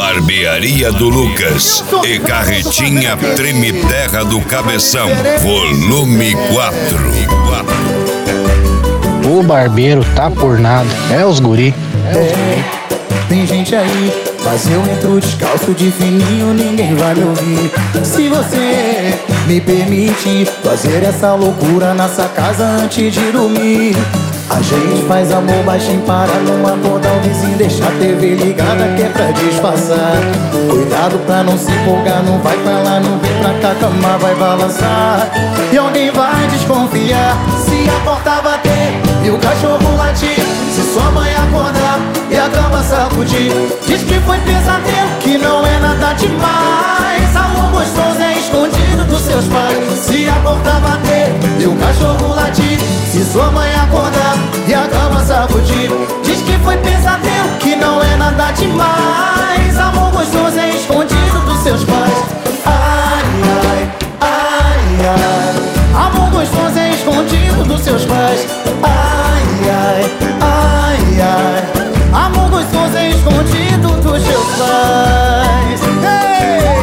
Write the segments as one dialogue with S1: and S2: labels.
S1: Barbearia do Lucas e Carretinha Treme Terra do Cabeção, volume 4.
S2: O barbeiro tá por nada, é os guri.
S3: Tem gente aí, mas eu entro descalço de fininho, ninguém vai me ouvir. Se você me permite fazer essa loucura nessa casa antes de dormir, a gente faz amor baixinho para não acordar o vizinho, deixar a TV ligada que é pra disfarçar. Cuidado pra não se empolgar, não vai pra lá, não vem pra cá, a cama vai balançar. E alguém vai desconfiar se a porta bater e o cachorro latir, se sua mãe acordar e a cama sacudir. Diz que foi pesadelo, que não é nada demais. Amor gostoso é escondido dos seus pais. Se a porta bater e o cachorro latir, se sua mãe acordar e a cama sacudir. Diz que foi pesadelo, que não é nada demais. Amor gostoso é escondido dos seus pais. Ai, ai, ai, ai. Amor gostoso é escondido dos seus pais. Ai, ai, ai, ai. Amor gostoso é escondido dos seus pais. Hey!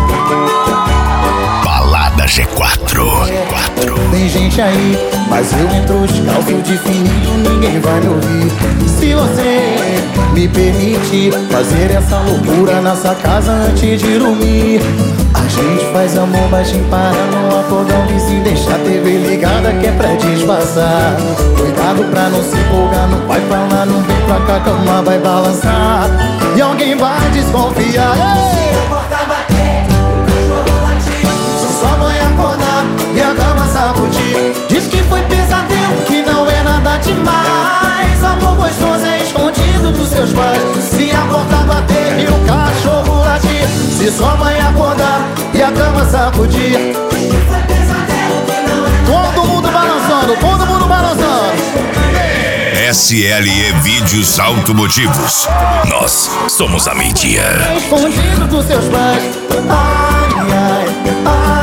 S1: Balada G4.
S3: Tem gente aí, mas eu entro descalço de fininho, ninguém vai me ouvir. Se você me permite fazer essa loucura nessa casa antes de dormir, a gente faz amor baixinho para não acordar o vizinho, deixar a TV ligada que é pra disfarçar. Cuidado pra não se empolgar, não vai pra lá, não vem pra cá, a cama vai balançar. E alguém vai desconfiar. Se a porta bater, o cachorro latir, se sua mãe acordar e a cama sacudir. Diz que foi pesadelo, que não é nada demais. Amor gostoso é escondido dos seus pais. Se a porta bater e o cachorro latir, se sua mãe acordar e a cama sacudir. Todo mundo balançando, todo mundo balançando.
S1: SLE Vídeos Automotivos. Nós somos a mídia.
S3: Escondido dos seus pais. Ai, ai, ai.